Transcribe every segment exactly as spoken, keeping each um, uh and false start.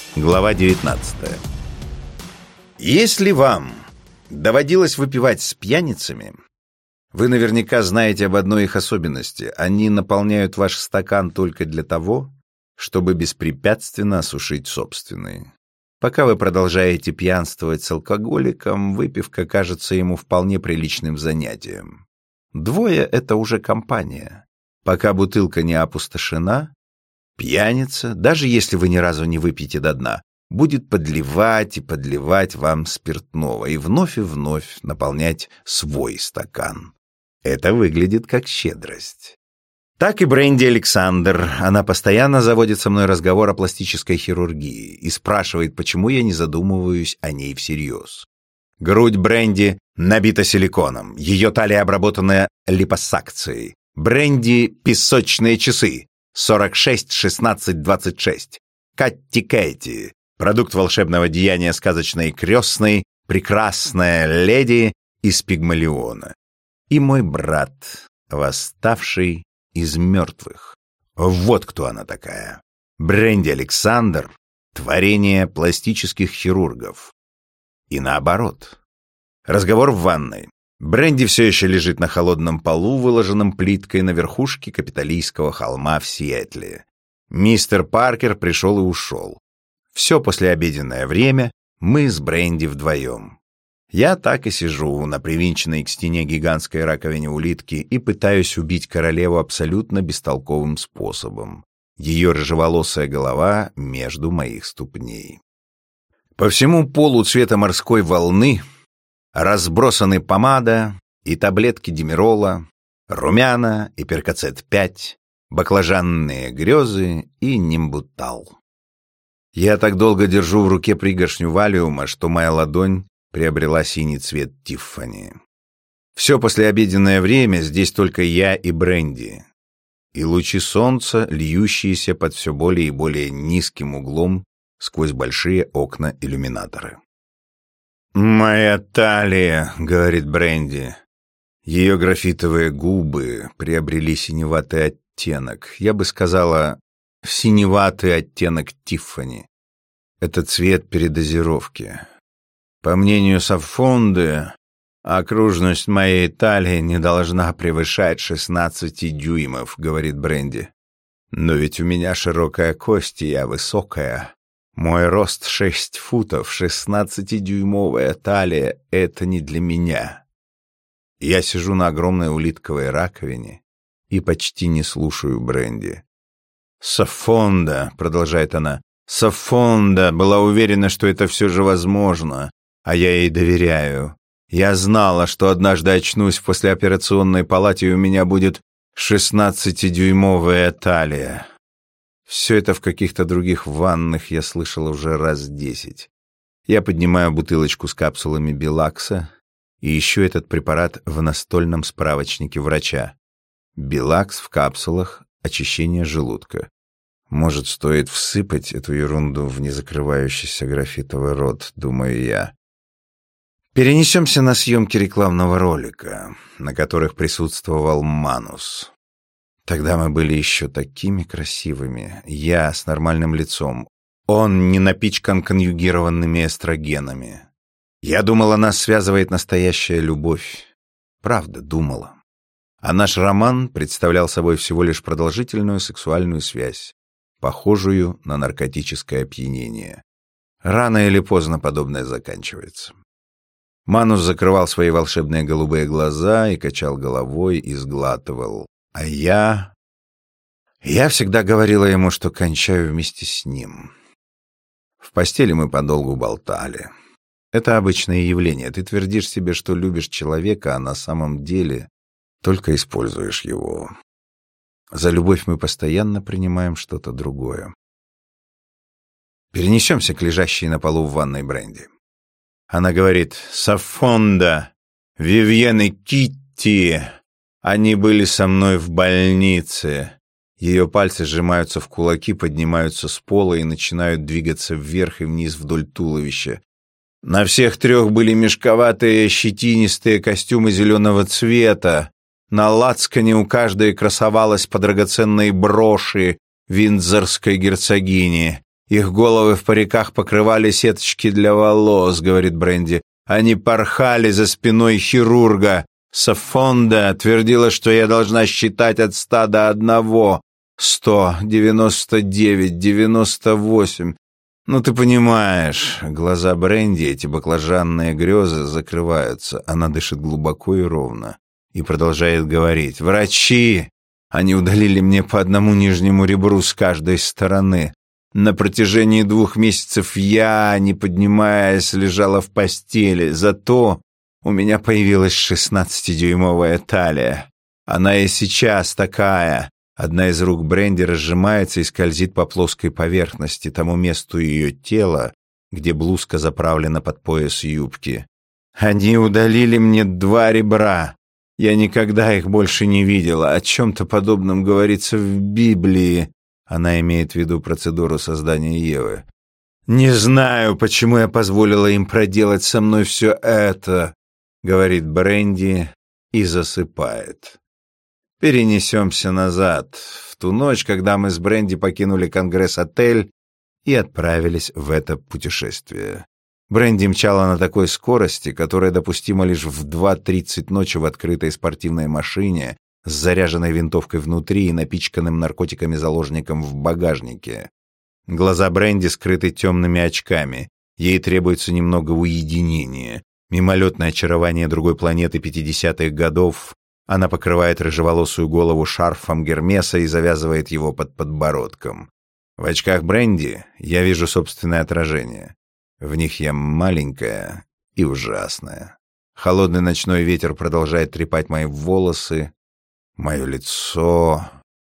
Глава девятнадцатая. Если вам доводилось выпивать с пьяницами, вы наверняка знаете об одной их особенности. Они наполняют ваш стакан только для того, чтобы беспрепятственно осушить собственный. Пока вы продолжаете пьянствовать с алкоголиком, выпивка кажется ему вполне приличным занятием. Двое — это уже компания. Пока бутылка не опустошена, пьяница, даже если вы ни разу не выпьете до дна, будет подливать и подливать вам спиртного и вновь и вновь наполнять свой стакан. Это выглядит как щедрость. Так и Бренди Александр. Она постоянно заводит со мной разговор о пластической хирургии и спрашивает, почему я не задумываюсь о ней всерьез. Грудь Бренди набита силиконом, ее талия обработана липосакцией. Бренди — песочные часы. сорок шесть шестнадцать двадцать шесть. Катти Кэти. Продукт волшебного деяния сказочной крестной, прекрасная леди из Пигмалиона. И мой брат, восставший из мертвых. Вот кто она такая. Бренди Александр — творение пластических хирургов. И наоборот. Разговор в ванной. Бренди все еще лежит на холодном полу, выложенном плиткой на верхушке Капитолийского холма в Сиэтле. Мистер Паркер пришел и ушел. Все послеобеденное время мы с Бренди вдвоем. Я так и сижу на привинченной к стене гигантской раковине улитки и пытаюсь убить королеву абсолютно бестолковым способом. Ее рыжеволосая голова между моих ступней. По всему полу цвета морской волны разбросаны помада и таблетки димерола, румяна и перкацет пять, баклажанные грезы и нимбутал. Я так долго держу в руке пригоршню валиума, что моя ладонь приобрела синий цвет Тиффани. Все послеобеденное время здесь только я и Бренди, и лучи солнца, льющиеся под все более и более низким углом сквозь большие окна-иллюминаторы. «Моя талия», — говорит Бренди. Ее графитовые губы приобрели синеватый оттенок. Я бы сказала, синеватый оттенок Тиффани. Это цвет передозировки. По мнению Саффонды, окружность моей талии не должна превышать шестнадцати дюймов, говорит Бренди. Но ведь у меня широкая кость, и я высокая. Мой рост шесть футов, шестнадцатидюймовая талия — это не для меня. Я сижу на огромной улитковой раковине и почти не слушаю Бренди. Саффонда, продолжает она, Саффонда была уверена, что это все же возможно, а я ей доверяю. Я знала, что однажды очнусь в послеоперационной палате, и у меня будет шестнадцатидюймовая талия. Все это в каких-то других ваннах я слышал уже раз десять. Я поднимаю бутылочку с капсулами Билакса и ищу этот препарат в настольном справочнике врача. Билакс в капсулах, очищение желудка. Может, стоит всыпать эту ерунду в незакрывающийся графитовый рот, думаю я. Перенесемся на съемки рекламного ролика, на которых присутствовал Манус. Тогда мы были еще такими красивыми. Я с нормальным лицом. Он не напичкан конъюгированными эстрогенами. Я думала, нас связывает настоящая любовь. Правда, думала. А наш роман представлял собой всего лишь продолжительную сексуальную связь, похожую на наркотическое опьянение. Рано или поздно подобное заканчивается. Манус закрывал свои волшебные голубые глаза и качал головой и сглатывал. А я... Я всегда говорила ему, что кончаю вместе с ним. В постели мы подолгу болтали. Это обычное явление. Ты твердишь себе, что любишь человека, а на самом деле только используешь его. За любовь мы постоянно принимаем что-то другое. Перенесемся к лежащей на полу в ванной Бренди. Она говорит: «Саффонда, Вивьен и Китти, они были со мной в больнице». Ее пальцы сжимаются в кулаки, поднимаются с пола и начинают двигаться вверх и вниз вдоль туловища. На всех трех были мешковатые щетинистые костюмы зеленого цвета. На лацкане у каждой красовалась по драгоценной броши виндзорской герцогини. Их головы в париках покрывали сеточки для волос, говорит Бренди. Они порхали за спиной хирурга. Сафонда твердила, что я должна считать от ста до одного. Сто, девяносто девять, девяносто восемь. Ну, ты понимаешь, глаза Бренди, эти баклажанные грезы, закрываются. Она дышит глубоко и ровно. И продолжает говорить. Врачи! Они удалили мне по одному нижнему ребру с каждой стороны. На протяжении двух месяцев я, не поднимаясь, лежала в постели. Зато у меня появилась шестнадцатидюймовая талия. Она и сейчас такая. Одна из рук Бренди разжимается и скользит по плоской поверхности, тому месту ее тела, где блузка заправлена под пояс юбки. Они удалили мне два ребра. Я никогда их больше не видела. О чем-то подобном говорится в Библии. Она имеет в виду процедуру создания Евы. «Не знаю, почему я позволила им проделать со мной все это», — говорит Бренди и засыпает. Перенесемся назад, в ту ночь, когда мы с Бренди покинули Конгресс-отель и отправились в это путешествие. Бренди мчала на такой скорости, которая допустима лишь в два тридцать ночи в открытой спортивной машине с заряженной винтовкой внутри и напичканным наркотиками заложником в багажнике. Глаза Бренди скрыты темными очками. Ей требуется немного уединения. Мимолетное очарование другой планеты пятидесятых годов. Она покрывает рыжеволосую голову шарфом Гермеса и завязывает его под подбородком. В очках Бренди я вижу собственное отражение. В них я маленькая и ужасная. Холодный ночной ветер продолжает трепать мои волосы, мое лицо.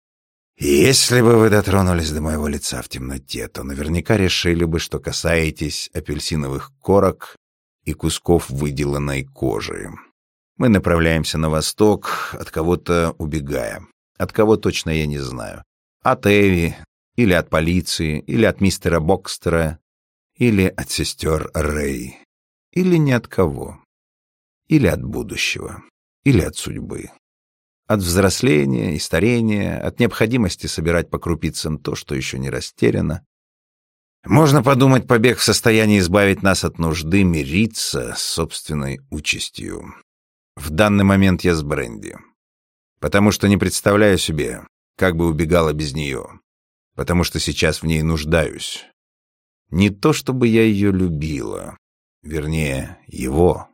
Если бы вы дотронулись до моего лица в темноте, то наверняка решили бы, что касаетесь апельсиновых корок и кусков выделанной кожи. Мы направляемся на восток, от кого-то убегая. От кого точно я не знаю. От Эви, или от полиции, или от мистера Бокстера, или от сестер Рэй, или ни от кого. Или от будущего, или от судьбы. От взросления и старения, от необходимости собирать по крупицам то, что еще не растеряно. Можно подумать, побег в состоянии избавить нас от нужды мириться с собственной участью. В данный момент я с Бренди, потому что не представляю себе, как бы убегала без нее, потому что сейчас в ней нуждаюсь. Не то чтобы я ее любила, вернее, его,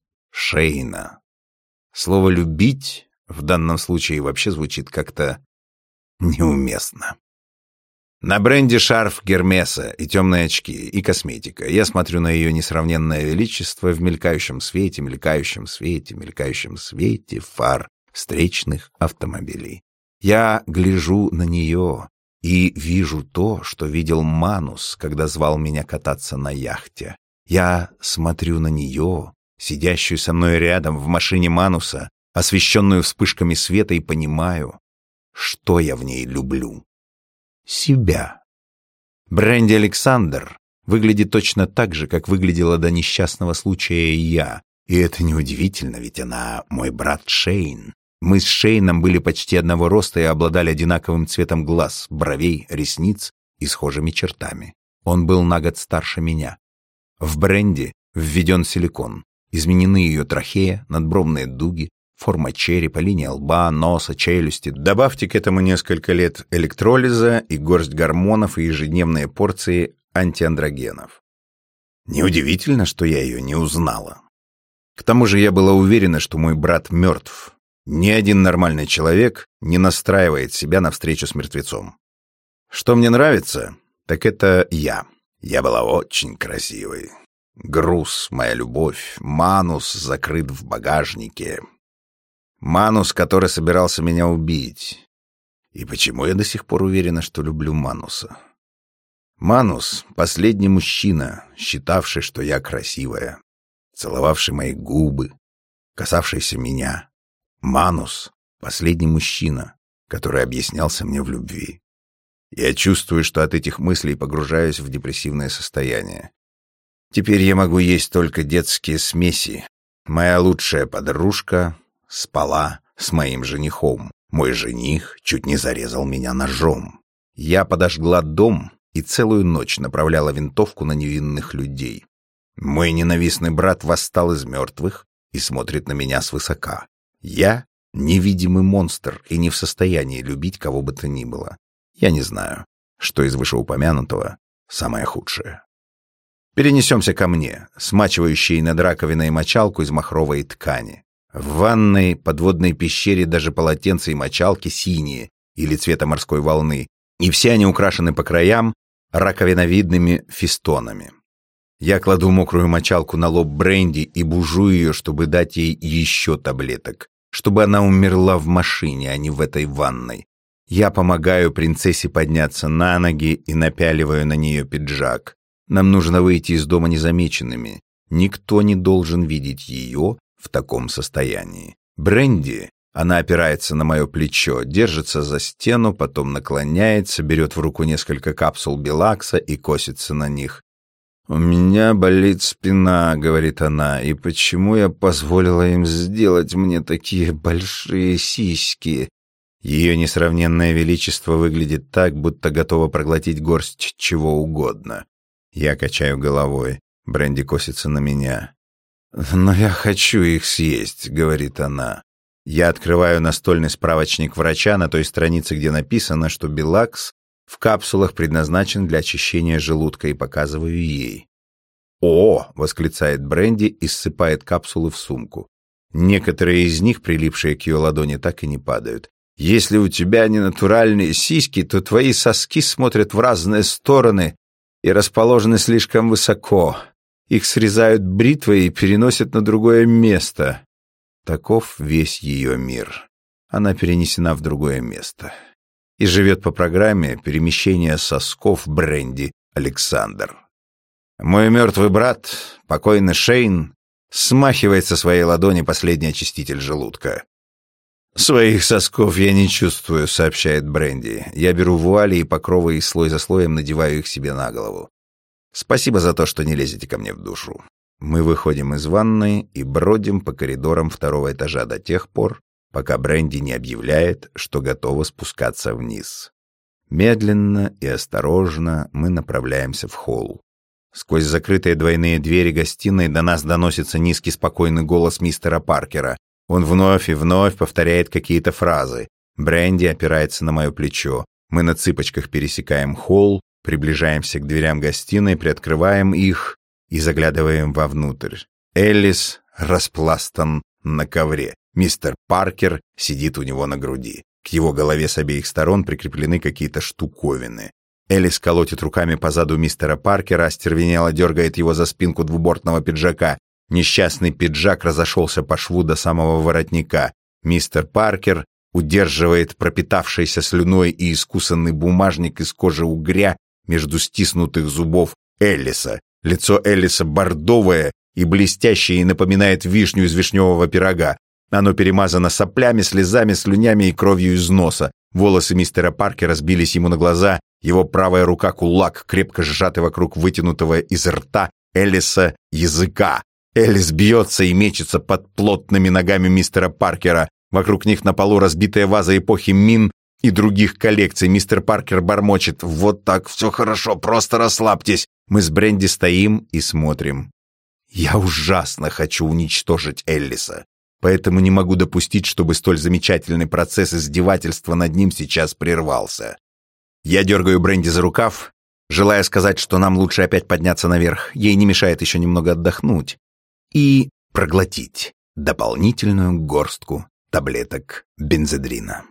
Шейна. Слово «любить» в данном случае вообще звучит как-то неуместно. На Бренди шарф Гермеса и темные очки, и косметика. Я смотрю на ее несравненное величество в мелькающем свете, мелькающем свете, мелькающем свете фар встречных автомобилей. Я гляжу на нее и вижу то, что видел Манус, когда звал меня кататься на яхте. Я смотрю на нее, сидящую со мной рядом в машине Мануса, освещенную вспышками света, и понимаю, что я в ней люблю. Себя. Бренди Александр выглядит точно так же, как выглядела до несчастного случая я. И это неудивительно, ведь она мой брат Шейн. Мы с Шейном были почти одного роста и обладали одинаковым цветом глаз, бровей, ресниц и схожими чертами. Он был на год старше меня. В Бренди введен силикон. Изменены ее трахея, надбровные дуги, форма черепа, линия лба, носа, челюсти. Добавьте к этому несколько лет электролиза и горсть гормонов и ежедневные порции антиандрогенов. Неудивительно, что я ее не узнала. К тому же я была уверена, что мой брат мертв. Ни один нормальный человек не настраивает себя на встречу с мертвецом. Что мне нравится, так это я. Я была очень красивой. Груз, моя любовь, Манус закрыт в багажнике. Манус, который собирался меня убить. И почему я до сих пор уверена, что люблю Мануса? Манус — последний мужчина, считавший, что я красивая, целовавший мои губы, касавшийся меня. Манус — последний мужчина, который объяснялся мне в любви. Я чувствую, что от этих мыслей погружаюсь в депрессивное состояние. Теперь я могу есть только детские смеси. Моя лучшая подружка спала с моим женихом. Мой жених чуть не зарезал меня ножом. Я подожгла дом и целую ночь направляла винтовку на невинных людей. Мой ненавистный брат восстал из мертвых и смотрит на меня свысока. Я — невидимый монстр и не в состоянии любить кого бы то ни было. Я не знаю, что из вышеупомянутого самое худшее. Перенесемся ко мне, смачивающей над раковиной мочалку из махровой ткани. В ванной подводной пещере даже полотенца и мочалки синие или цвета морской волны, и все они украшены по краям раковиновидными фестонами. Я кладу мокрую мочалку на лоб Бренди и бужу ее, чтобы дать ей еще таблеток, чтобы она умерла в машине, а не в этой ванной. Я помогаю принцессе подняться на ноги и напяливаю на нее пиджак. Нам нужно выйти из дома незамеченными. Никто не должен видеть ее в таком состоянии. Бренди, она опирается на мое плечо, держится за стену, потом наклоняется, берет в руку несколько капсул Белакса и косится на них. «У меня болит спина», — говорит она, — «и почему я позволила им сделать мне такие большие сиськи?» Ее несравненное величество выглядит так, будто готово проглотить горсть чего угодно. Я качаю головой. Бренди косится на меня. «Но я хочу их съесть», — говорит она. Я открываю настольный справочник врача на той странице, где написано, что Белакс в капсулах предназначен для очищения желудка, и показываю ей. «О!» — восклицает Бренди и ссыпает капсулы в сумку. Некоторые из них, прилипшие к ее ладони, так и не падают. «Если у тебя не натуральные сиськи, то твои соски смотрят в разные стороны и расположены слишком высоко. Их срезают бритвой и переносят на другое место». Таков весь ее мир. Она перенесена в другое место и живет по программе перемещения сосков Бренди Александр. Мой мертвый брат, покойный Шейн, смахивает со своей ладони последний очиститель желудка. «Своих сосков я не чувствую», — сообщает Бренди. Я беру вуали и покровы и слой за слоем надеваю их себе на голову. «Спасибо за то, что не лезете ко мне в душу». Мы выходим из ванной и бродим по коридорам второго этажа до тех пор, пока Бренди не объявляет, что готова спускаться вниз. Медленно и осторожно мы направляемся в холл. Сквозь закрытые двойные двери гостиной до нас доносится низкий спокойный голос мистера Паркера. Он вновь и вновь повторяет какие-то фразы. Бренди опирается на мое плечо. Мы на цыпочках пересекаем холл, приближаемся к дверям гостиной, приоткрываем их и заглядываем вовнутрь. Эллис распластан на ковре. Мистер Паркер сидит у него на груди. К его голове с обеих сторон прикреплены какие-то штуковины. Эллис колотит руками по заду мистера Паркера, остервенело дергает его за спинку двубортного пиджака. Несчастный пиджак разошелся по шву до самого воротника. Мистер Паркер удерживает пропитавшийся слюной и искусанный бумажник из кожи угря между стиснутых зубов Эллиса. Лицо Эллиса бордовое и блестящее и напоминает вишню из вишневого пирога. Оно перемазано соплями, слезами, слюнями и кровью из носа. Волосы мистера Паркера сбились ему на глаза, его правая рука кулак, крепко сжатый вокруг вытянутого из рта Эллиса языка. Эллис бьется и мечется под плотными ногами мистера Паркера. Вокруг них на полу разбитая ваза эпохи Мин и других коллекций. Мистер Паркер бормочет: «Вот так, все хорошо, просто расслабьтесь». Мы с Бренди стоим и смотрим. Я ужасно хочу уничтожить Эллиса, поэтому не могу допустить, чтобы столь замечательный процесс издевательства над ним сейчас прервался. Я дергаю Бренди за рукав, желая сказать, что нам лучше опять подняться наверх, ей не мешает еще немного отдохнуть, и проглотить дополнительную горстку таблеток бензодрина.